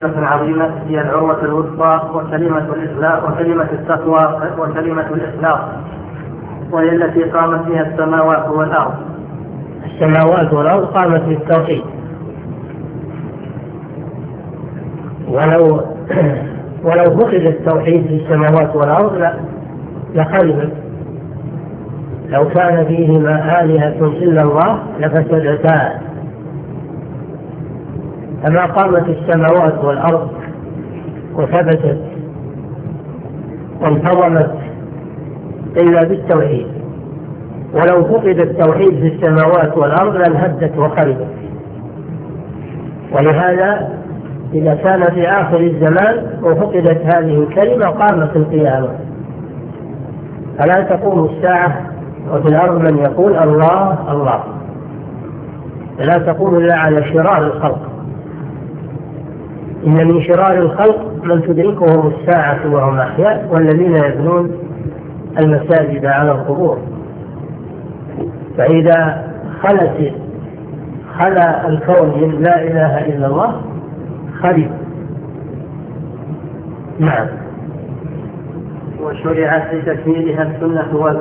عظيمة هي العروة الوثقى وكلمة التقوى وكلمة الإخلاص، وهي التي قامت بها السماوات والأرض. السماوات والأرض قامت بالتوحيد، ولو فقد التوحيد في السماوات والأرض لخربت. لو كان فيهما آلهة إلا الله لفسدتا. فما قامت السماوات والأرض وثبتت وانتظمت إلا بالتوحيد، ولو فقد التوحيد في السماوات والأرض لانهدت وخربت. ولهذا إذا كان في آخر الزمان وفقدت هذه الكلمة قامت القيامة، فلا تقوم الساعة وفي الأرض من يقول الله الله، فلا تقوم إلا على شرار الخلق. إن من شرار الخلق من تدركهم الساعة وهم أحياء والذين يبنون المساجد على القبور. فإذا خلا الكون من لا إله إلا الله خرب. نعم. وشرعت لتكميلها السنة